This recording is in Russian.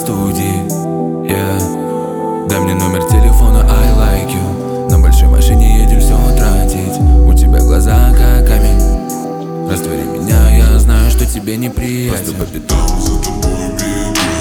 студии. Дай мне номер телефона, I like you. На большой машине едем все тратить. У тебя глаза как камень. Раствори меня, я знаю, что тебе неприятен. Просто по пятам за тобой бегу.